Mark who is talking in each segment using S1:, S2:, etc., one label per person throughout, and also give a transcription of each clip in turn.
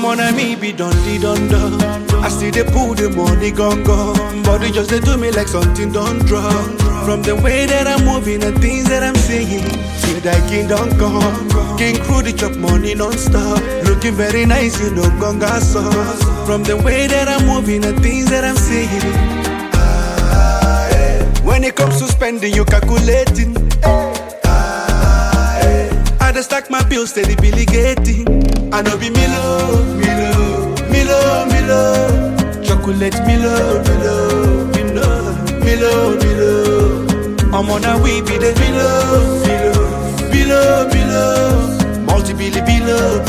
S1: on me be done. I see they pull the money gone. Body just they do me like something don't drop. From the way that I'm moving and things that I'm saying, feel that kingdom come. King crew the chop money non-stop. Looking very nice, you know, gonga sauce. From the way that I'm moving and things that I'm saying. When it comes to spending, you calculating. I just stack my bills, steady Billy getting. I know be Milo. Chocolate Milo. I'm on a we be the Milo. Multi-billy Milo.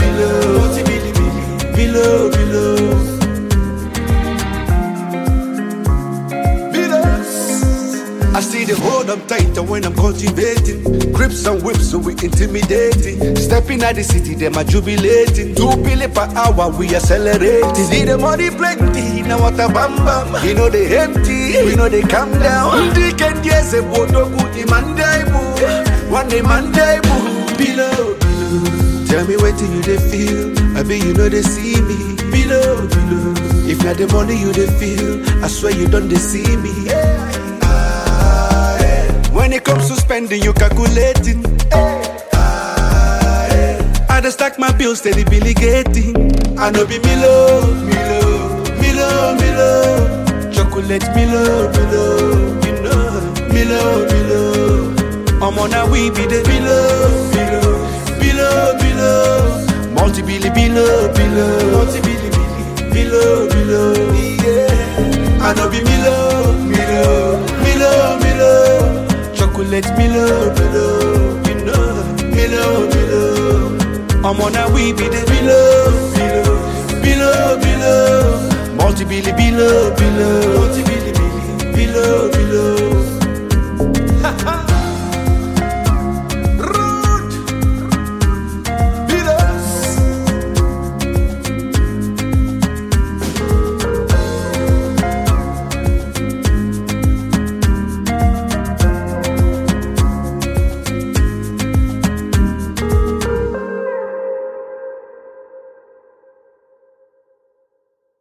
S1: I see the hold up tighter when I'm cultivating. Grips and whips, so we intimidating. Stepping at the city, them are jubilating. 2 billion per hour, we accelerating. See the money plenty, now what a bam bam. You know they empty, we know they calm down. They can yes, a bodo good Monday boo. One day Monday boo. Below. Tell me what you they feel. I bet you know they see me. Below. If not the money you they feel, I swear you don't they see me. When it comes to spending, you calculating. I just stack my bills, steady Billy getting. I know be Milo. Chocolate Milo. I'm on a we be the Milo. Multi-billy Milo. Yeah. I know be Milo. Chocolate Milo. I'm on a we be the Milo. Multi-billy Milo.